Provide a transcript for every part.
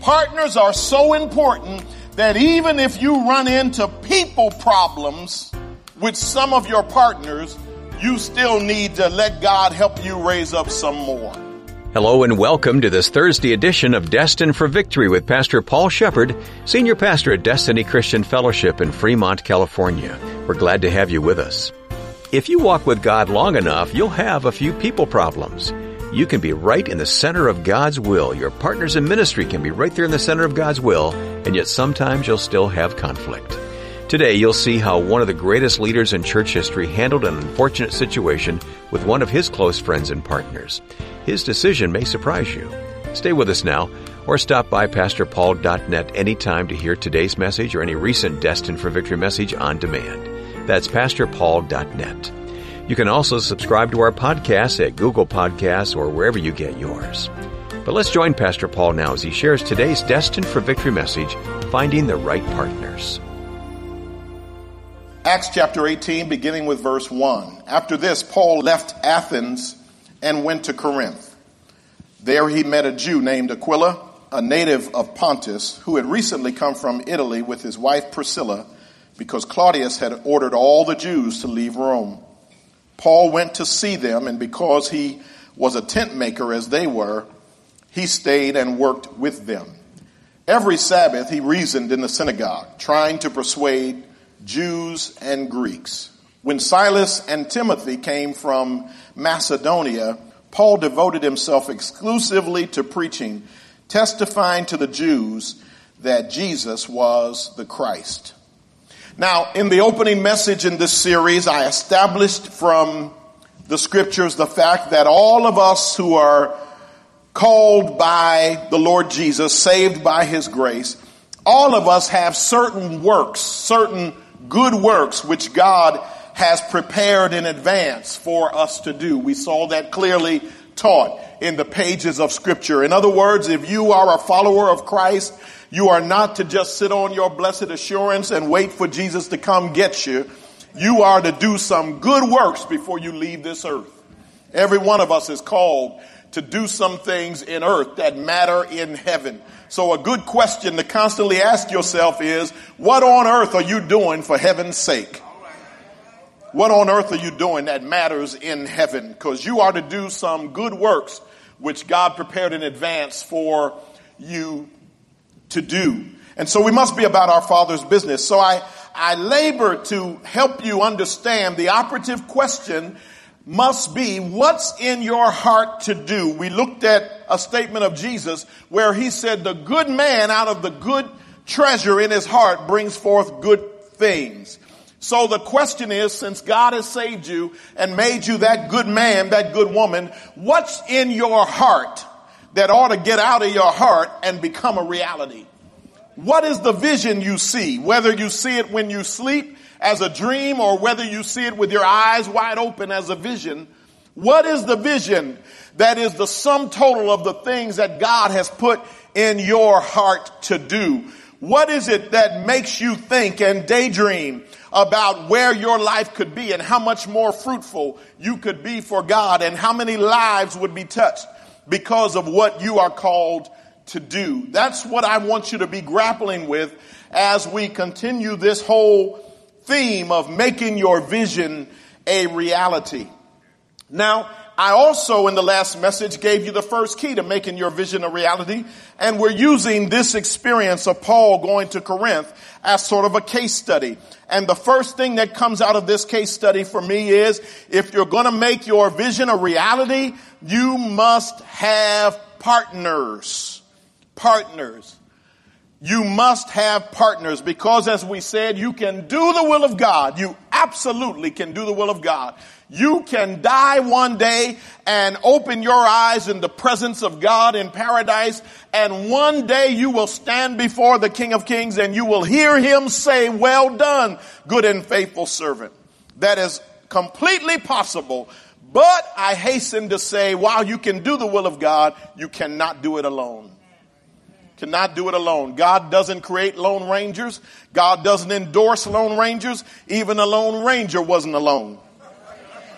Partners are so important that even if you run into people problems with some of your partners, you still need to let God help you raise up some more. Hello and welcome to this Thursday edition of Destined for Victory with Pastor Paul Shepard, Senior Pastor at Destiny Christian Fellowship in Fremont, California. We're glad to have you with us. If you walk with God long enough, you'll have a few people problems. You can be right in the center of God's will. Your partners in ministry can be right there in the center of God's will, and yet sometimes you'll still have conflict. Today, you'll see how one of the greatest leaders in church history handled an unfortunate situation with one of his close friends and partners. His decision may surprise you. Stay with us now, or stop by PastorPaul.net anytime to hear today's message or any recent Destined for Victory message on demand. That's PastorPaul.net. You can also subscribe to our podcasts at Google Podcasts or wherever you get yours. But let's join Pastor Paul now as he shares today's Destined for Victory message, Finding the Right Partners. Acts chapter 18, beginning with verse 1. After this, Paul left Athens and went to Corinth. There he met a Jew named Aquila, a native of Pontus, who had recently come from Italy with his wife Priscilla, because Claudius had ordered all the Jews to leave Rome. Paul went to see them, and because he was a tent maker as they were, he stayed and worked with them. Every Sabbath he reasoned in the synagogue, trying to persuade Jews and Greeks. When Silas and Timothy came from Macedonia, Paul devoted himself exclusively to preaching, testifying to the Jews that Jesus was the Christ. Now, in the opening message in this series, I established from the scriptures the fact that all of us who are called by the Lord Jesus, saved by his grace, all of us have certain works, certain good works, which God has prepared in advance for us to do. We saw that clearly taught in the pages of Scripture. In other words, if you are a follower of Christ, you are not to just sit on your blessed assurance and wait for Jesus to come get you. You are to do some good works before you leave this earth. Every one of us is called to do some things in earth that matter in heaven. So a good question to constantly ask yourself is, what on earth are you doing for heaven's sake? What on earth are you doing that matters in heaven? Because you are to do some good works which God prepared in advance for you to do. And so we must be about our Father's business. So I labor to help you understand the operative question must be, what's in your heart to do? We looked at a statement of Jesus where he said, the good man out of the good treasure in his heart brings forth good things. So the question is, since God has saved you and made you that good man, that good woman, what's in your heart that ought to get out of your heart and become a reality? What is the vision you see? Whether you see it when you sleep as a dream or whether you see it with your eyes wide open as a vision, what is the vision that is the sum total of the things that God has put in your heart to do? What is it that makes you think and daydream about where your life could be and how much more fruitful you could be for God and how many lives would be touched because of what you are called to do? That's what I want you to be grappling with as we continue this whole theme of making your vision a reality. Now, I also in the last message gave you the first key to making your vision a reality, and we're using this experience of Paul going to Corinth as sort of a case study. And the first thing that comes out of this case study for me is, if you're going to make your vision a reality, you must have partners. Partners. You must have partners, because as we said, you can do the will of God. You absolutely can do the will of God. You can die one day and open your eyes in the presence of God in paradise, and one day you will stand before the King of Kings and you will hear him say, "Well done, good and faithful servant." That is completely possible. But I hasten to say, while you can do the will of God, you cannot do it alone. Cannot do it alone. God doesn't create lone rangers. God doesn't endorse lone rangers. Even a lone ranger wasn't alone.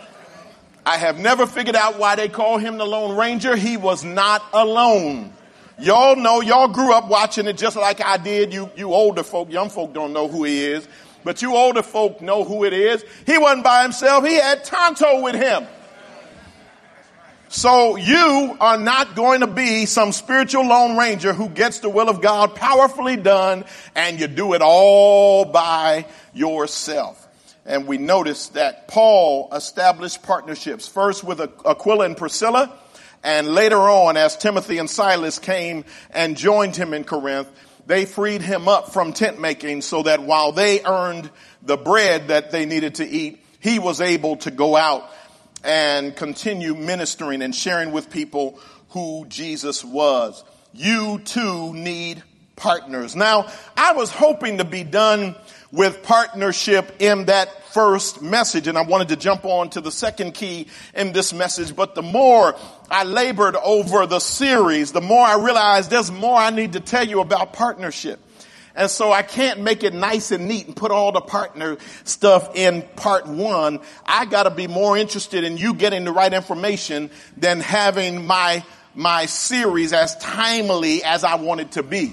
I have never figured out why they call him the Lone Ranger. He was not alone. Y'all know, y'all grew up watching it just like I did. You older folk, young folk don't know who he is, but you older folk know who it is. He wasn't by himself. He had Tonto with him. So you are not going to be some spiritual Lone Ranger who gets the will of God powerfully done and you do it all by yourself. And we notice that Paul established partnerships, first with Aquila and Priscilla, and later on as Timothy and Silas came and joined him in Corinth, they freed him up from tent making so that while they earned the bread that they needed to eat, he was able to go out and continue ministering and sharing with people who Jesus was. You too need partners. Now, I was hoping to be done with partnership in that first message, and I wanted to jump on to the second key in this message, but the more I labored over the series, the more I realized there's more I need to tell you about partnership. And so I can't make it nice and neat and put all the partner stuff in part one. I got to be more interested in you getting the right information than having my series as timely as I want it to be.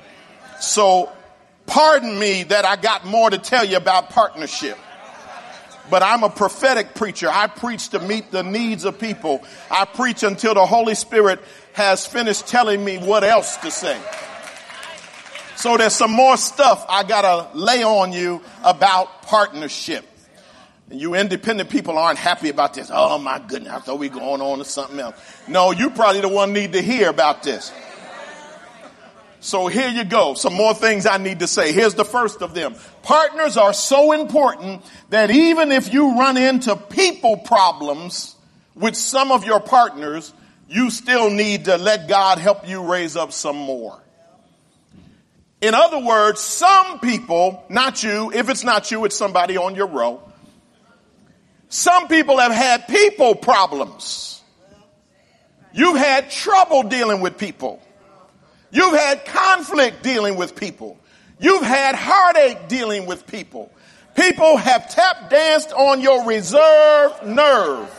So pardon me that I got more to tell you about partnership. But I'm a prophetic preacher. I preach to meet the needs of people. I preach until the Holy Spirit has finished telling me what else to say. So there's some more stuff I gotta lay on you about partnership. And you independent people aren't happy about this. Oh my goodness, I thought we were going on to something else. No, you probably the one need to hear about this. So here you go. Some more things I need to say. Here's the first of them. Partners are so important that even if you run into people problems with some of your partners, you still need to let God help you raise up some more. In other words, some people, not you, if it's not you, it's somebody on your row. Some people have had people problems. You've had trouble dealing with people. You've had conflict dealing with people. You've had heartache dealing with people. People have tap danced on your reserve nerve.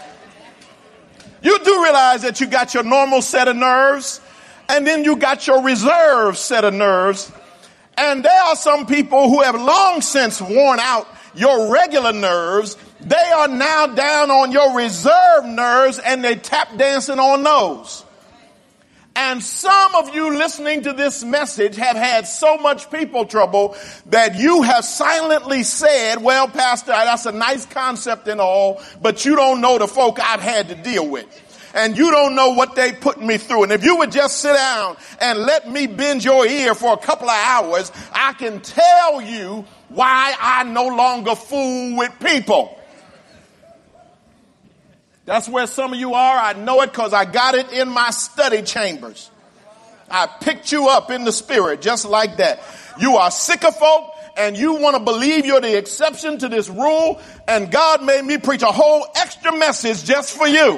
You do realize that you got your normal set of nerves, and then you got your reserve set of nerves. And there are some people who have long since worn out your regular nerves. They are now down on your reserve nerves and they tap dancing on those. And some of you listening to this message have had so much people trouble that you have silently said, well, Pastor, that's a nice concept and all, but you don't know the folk I've had to deal with. And you don't know what they put me through. And if you would just sit down and let me bend your ear for a couple of hours, I can tell you why I no longer fool with people. That's where some of you are. I know it because I got it in my study chambers. I picked you up in the spirit just like that. You are sick of folk and you want to believe you're the exception to this rule. And God made me preach a whole extra message just for you.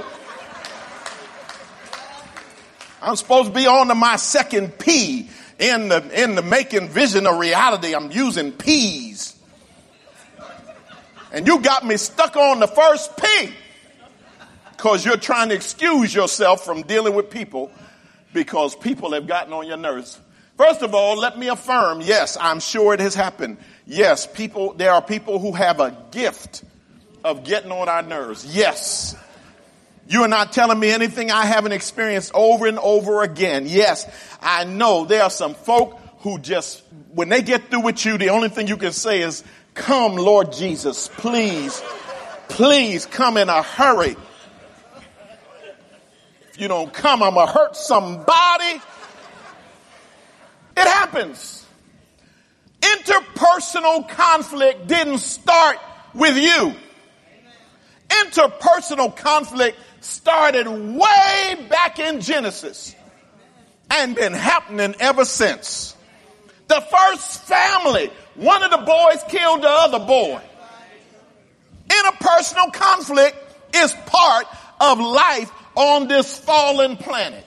I'm supposed to be on to my second P in the making vision a reality. I'm using P's. And you got me stuck on the first P because you're trying to excuse yourself from dealing with people because people have gotten on your nerves. First of all, let me affirm, yes, I'm sure it has happened. Yes, there are people who have a gift of getting on our nerves. Yes. You are not telling me anything I haven't experienced over and over again. Yes, I know there are some folk who just, when they get through with you, the only thing you can say is, come, Lord Jesus, please, please come in a hurry. If you don't come, I'm going to hurt somebody. It happens. Interpersonal conflict didn't start with you. Interpersonal conflict started way back in Genesis and been happening ever since. The first family, one of the boys killed the other boy. Interpersonal conflict is part of life on this fallen planet.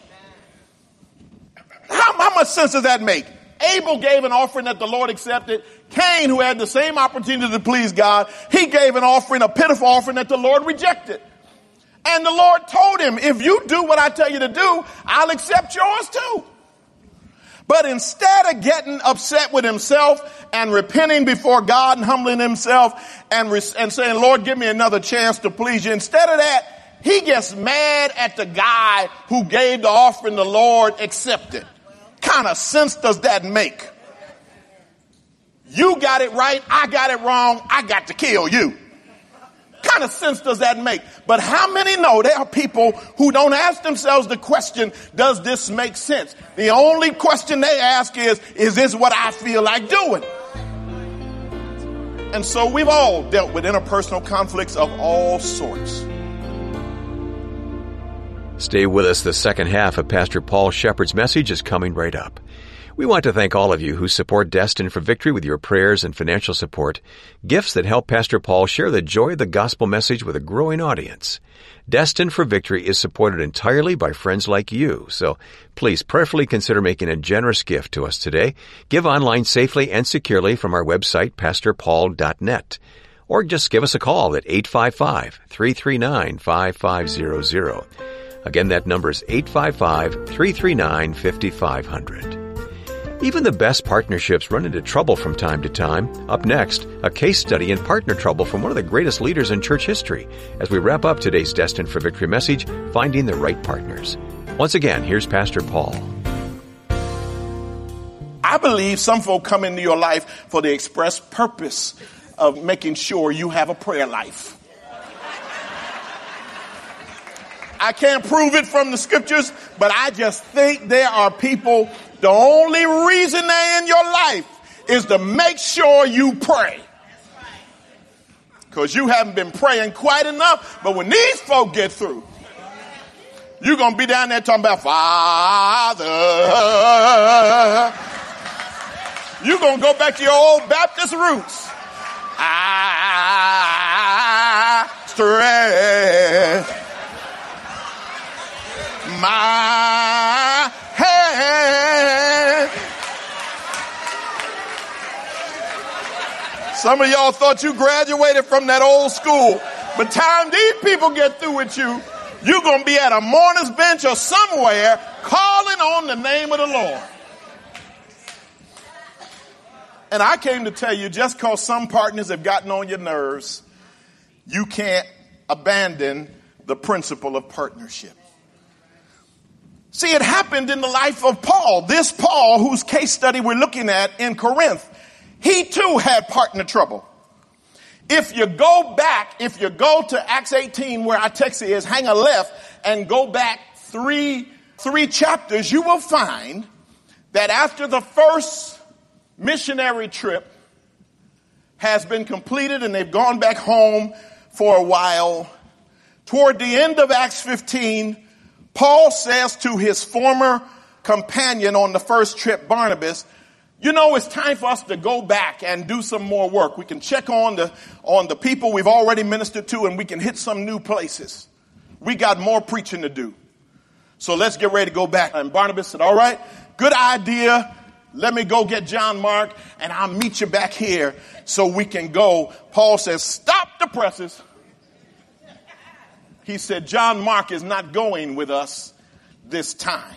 How much sense does that make? Abel gave an offering that the Lord accepted. Cain, who had the same opportunity to please God, he gave an offering, a pitiful offering that the Lord rejected. And the Lord told him, if you do what I tell you to do, I'll accept yours too. But instead of getting upset with himself and repenting before God and humbling himself and saying, Lord, give me another chance to please you, instead of that, he gets mad at the guy who gave the offering the Lord accepted. Kind of sense does that make? You got it right, I got it wrong, I got to kill you. Kind of sense does that make? But how many know there are people who don't ask themselves the question, does this make sense? The only question they ask is this what I feel like doing? And so we've all dealt with interpersonal conflicts of all sorts. Stay with us. The second half of Pastor Paul Shepard's message is coming right up. We want to thank all of you who support Destined for Victory with your prayers and financial support, gifts that help Pastor Paul share the joy of the gospel message with a growing audience. Destined for Victory is supported entirely by friends like you, so please prayerfully consider making a generous gift to us today. Give online safely and securely from our website, pastorpaul.net. Or just give us a call at 855-339-5500. Again, that number is 855-339-5500. Even the best partnerships run into trouble from time to time. Up next, a case study in partner trouble from one of the greatest leaders in church history as we wrap up today's Destined for Victory message, Finding the Right Partners. Once again, here's Pastor Paul. I believe some folk come into your life for the express purpose of making sure you have a prayer life. I can't prove it from the scriptures, but I just think there are people, the only reason they're in your life is to make sure you pray. Because you haven't been praying quite enough, but when these folk get through, you're going to be down there talking about, Father. You're going to go back to your old Baptist roots. I stretch my hand. Some of y'all thought you graduated from that old school. But time these people get through with you, you're going to be at a mourner's bench or somewhere calling on the name of the Lord. And I came to tell you, just because some partners have gotten on your nerves, you can't abandon the principle of partnership. See, it happened in the life of Paul. This Paul, whose case study we're looking at in Corinth, he too had partner trouble. If you go to Acts 18 where our text is, hang a left and go back three chapters, you will find that after the first missionary trip has been completed and they've gone back home for a while, toward the end of Acts 15, Paul says to his former companion on the first trip, Barnabas, you know, it's time for us to go back and do some more work. We can check on the people we've already ministered to, and we can hit some new places. We got more preaching to do. So let's get ready to go back. And Barnabas said, all right, good idea. Let me go get John Mark, and I'll meet you back here so we can go. Paul says, stop the presses. He said, John Mark is not going with us this time.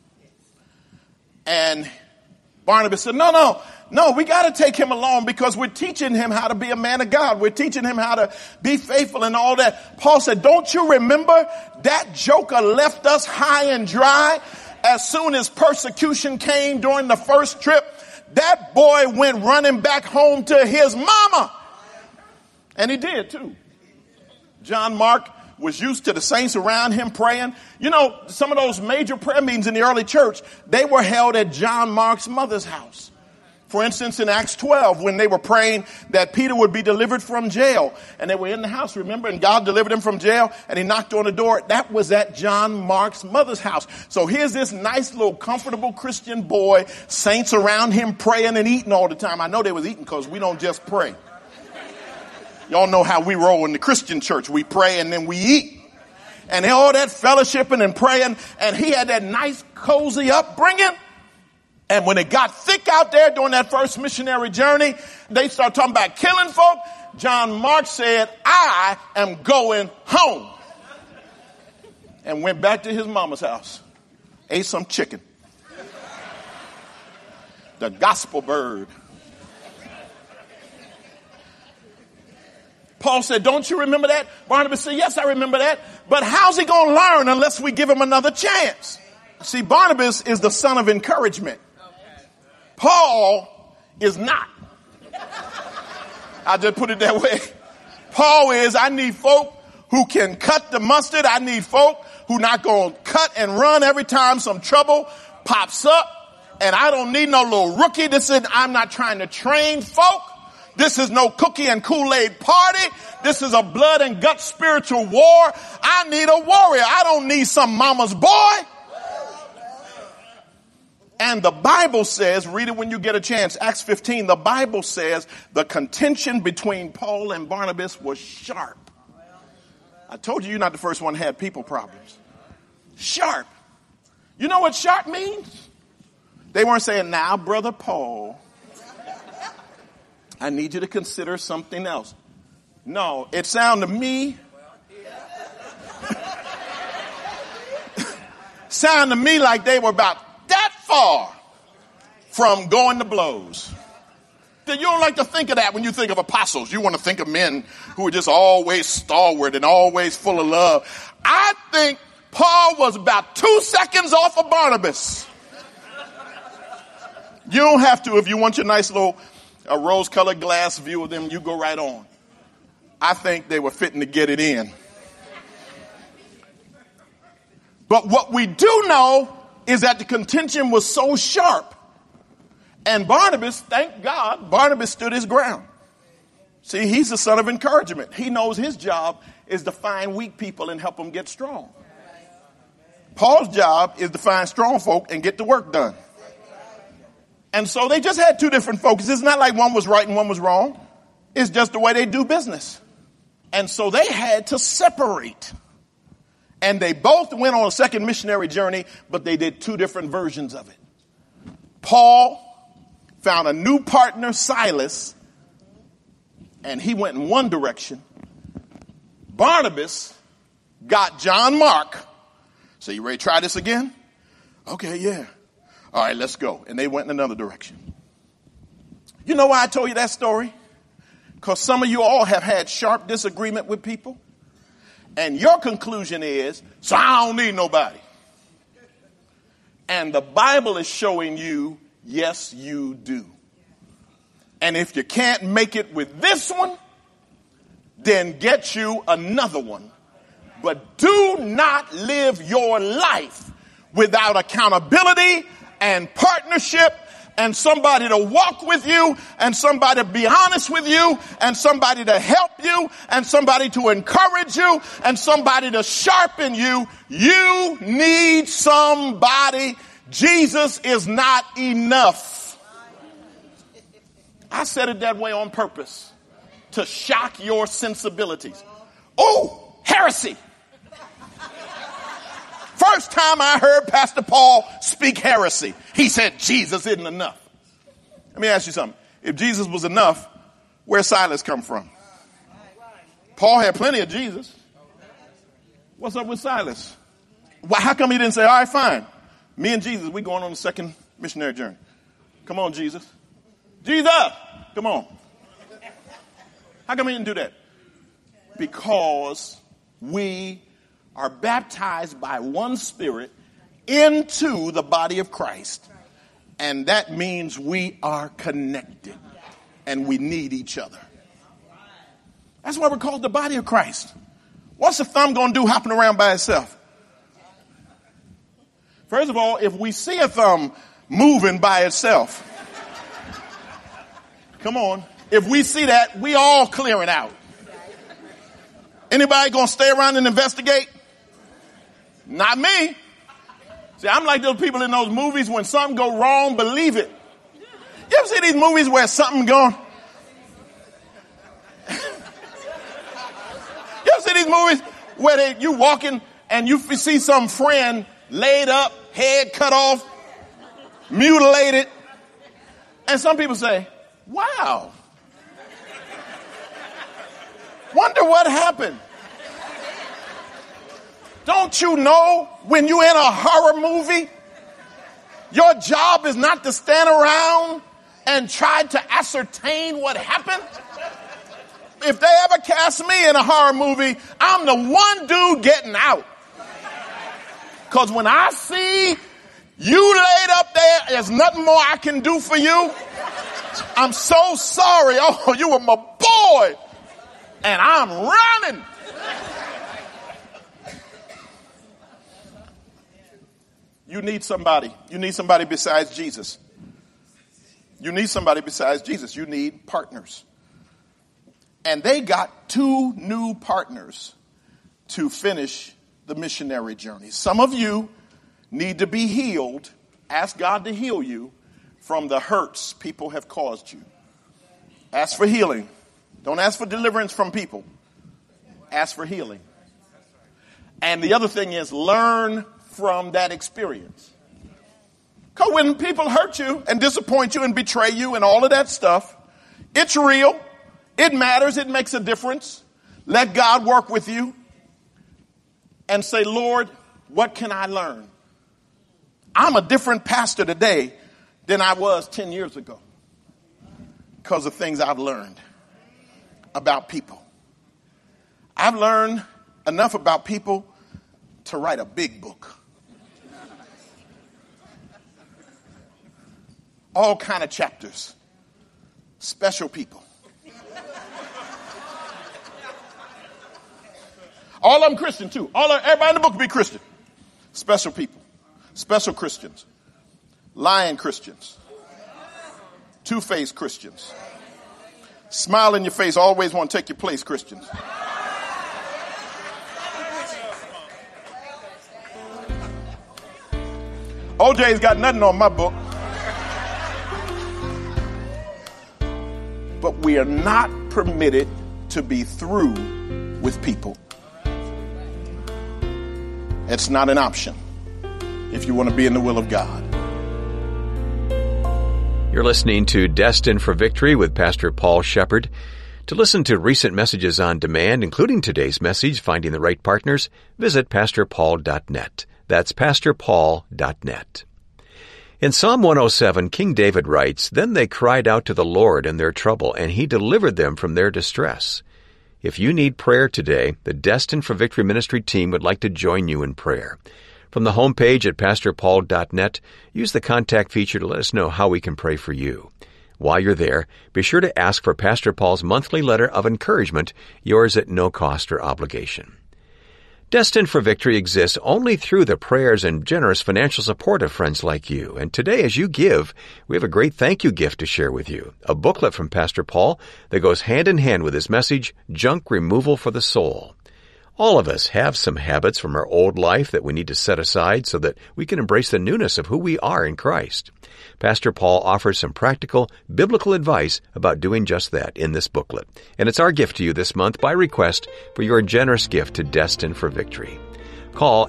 And Barnabas said, no, we got to take him along because we're teaching him how to be a man of God. We're teaching him how to be faithful and all that. Paul said, don't you remember that joker left us high and dry as soon as persecution came during the first trip? That boy went running back home to his mama. And he did too. John Mark was used to the saints around him praying. You know, some of those major prayer meetings in the early church, they were held at John Mark's mother's house. For instance, in Acts 12, when they were praying that Peter would be delivered from jail, and they were in the house, remember, and God delivered him from jail, and he knocked on the door. That was at John Mark's mother's house. So here's this nice little comfortable Christian boy, saints around him praying and eating all the time. I know they was eating because we don't just pray. Y'all know how we roll in the Christian church. We pray and then we eat. And all that fellowshipping and praying. And he had that nice, cozy upbringing. And when it got thick out there during that first missionary journey, they started talking about killing folk. John Mark said, I am going home. and went back to his mama's house. Ate some chicken. The gospel bird. Paul said, don't you remember that? Barnabas said, yes, I remember that. But how's he going to learn unless we give him another chance? See, Barnabas is the son of encouragement. Paul is not. I just put it that way. Paul is, I need folk who can cut the mustard. I need folk who not going to cut and run every time some trouble pops up. And I don't need no little rookie. I'm not trying to train folk. This is no cookie and Kool-Aid party. This is a blood and gut spiritual war. I need a warrior. I don't need some mama's boy. And the Bible says, read it when you get a chance, Acts 15, the Bible says the contention between Paul and Barnabas was sharp. I told you you're not the first one who had people problems. Sharp. You know what sharp means? They weren't saying, now, Brother Paul, I need you to consider something else. No, it sounded to me, like they were about that far from going to blows. You don't like to think of that when you think of apostles. You want to think of men who are just always stalwart and always full of love. I think Paul was about 2 seconds off of Barnabas. You don't have to. If you want your nice little rose-colored glass view of them, you go right on. I think they were fitting to get it in. But what we do know is that the contention was so sharp. And Barnabas, thank God, Barnabas stood his ground. See, he's the son of encouragement. He knows his job is to find weak people and help them get strong. Paul's job is to find strong folk and get the work done. And so they just had two different focuses. It's not like one was right and one was wrong. It's just the way they do business. And so they had to separate. And they both went on a second missionary journey, but they did two different versions of it. Paul found a new partner, Silas, and he went in one direction. Barnabas got John Mark. So you ready to try this again? Okay, yeah. All right, let's go. And they went in another direction. You know why I told you that story? Because some of you all have had sharp disagreement with people. And your conclusion is, so I don't need nobody. And the Bible is showing you, yes, you do. And if you can't make it with this one, then get you another one. But do not live your life without accountability and partnership and somebody to walk with you and somebody to be honest with you and somebody to help you and somebody to encourage you and somebody to sharpen you. You need somebody. Jesus is not enough. I said it that way on purpose to shock your sensibilities. Oh, heresy. First time I heard Pastor Paul speak heresy, he said Jesus isn't enough. Let me ask you something. If Jesus was enough, where Silas come from? Paul had plenty of Jesus. What's up with Silas? Why, how come he didn't say, all right, fine. Me and Jesus, we going on the second missionary journey. Come on, Jesus. Jesus, come on. How come he didn't do that? Because we are baptized by one Spirit into the body of Christ. And that means we are connected and we need each other. That's why we're called the body of Christ. What's a thumb going to do hopping around by itself? First of all, if we see a thumb moving by itself, come on, if we see that, we all clearing out. Anybody going to stay around and investigate? Not me. See, I'm like those people in those movies when something go wrong, believe it. You ever see these movies where something going? You ever see these movies where you walking and you see some friend laid up, head cut off, mutilated, and some people say, wow, wonder what happened. Don't you know when you're in a horror movie, your job is not to stand around and try to ascertain what happened? If they ever cast me in a horror movie, I'm the one dude getting out. Because when I see you laid up there's nothing more I can do for you. I'm so sorry. Oh, you were my boy. And I'm running. You need somebody. You need somebody besides Jesus. You need somebody besides Jesus. You need partners. And they got 2 new partners to finish the missionary journey. Some of you need to be healed. Ask God to heal you from the hurts people have caused you. Ask for healing. Don't ask for deliverance from people. Ask for healing. And the other thing is learn from that experience. Because when people hurt you and disappoint you and betray you and all of that stuff, it's real. It matters. It makes a difference. Let God work with you and say, Lord, what can I learn? I'm a different pastor today than I was 10 years ago because of things I've learned about people. I've learned enough about people to write a big book. All kind of chapters. Special people. All of them Christian too. Everybody in the book will be Christian. Special people. Special Christians. Lying Christians. Two-faced Christians. Smile in your face, always want to take your place Christians. OJ's got nothing on my book. But we are not permitted to be through with people. It's not an option if you want to be in the will of God. You're listening to Destined for Victory with Pastor Paul Shepard. To listen to recent messages on demand, including today's message, Finding the Right Partners, visit pastorpaul.net. That's pastorpaul.net. In Psalm 107, King David writes, "Then they cried out to the Lord in their trouble, and he delivered them from their distress." If you need prayer today, the Destined for Victory ministry team would like to join you in prayer. From the homepage at pastorpaul.net, use the contact feature to let us know how we can pray for you. While you're there, be sure to ask for Pastor Paul's monthly letter of encouragement, yours at no cost or obligation. Destined for Victory exists only through the prayers and generous financial support of friends like you. And today, as you give, we have a great thank you gift to share with you, a booklet from Pastor Paul that goes hand in hand with his message, Junk Removal for the Soul. All of us have some habits from our old life that we need to set aside so that we can embrace the newness of who we are in Christ. Pastor Paul offers some practical, biblical advice about doing just that in this booklet. And it's our gift to you this month by request for your generous gift to Destined for Victory. Call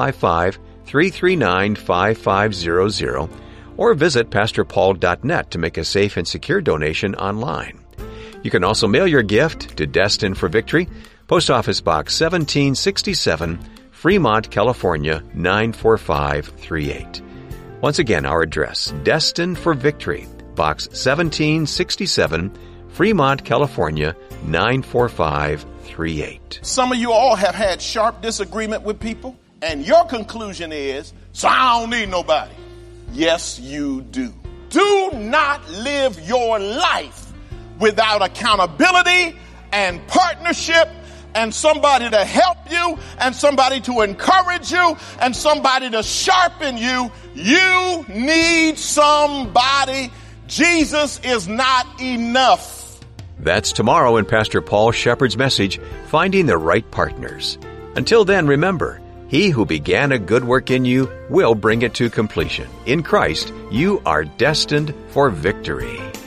855-339-5500 or visit pastorpaul.net to make a safe and secure donation online. You can also mail your gift to Destined for Victory, Post Office Box 1767, Fremont, California, 94538. Once again, our address, Destined for Victory, Box 1767, Fremont, California, 94538. Some of you all have had sharp disagreement with people, and your conclusion is, so I don't need nobody. Yes, you do. Do not live your life without accountability and partnership and somebody to help you and somebody to encourage you and somebody to sharpen you. You need somebody. Jesus is not enough. That's tomorrow in Pastor Paul Shepard's message, Finding the Right Partners. Until then, remember, he who began a good work in you will bring it to completion. In Christ, you are destined for victory.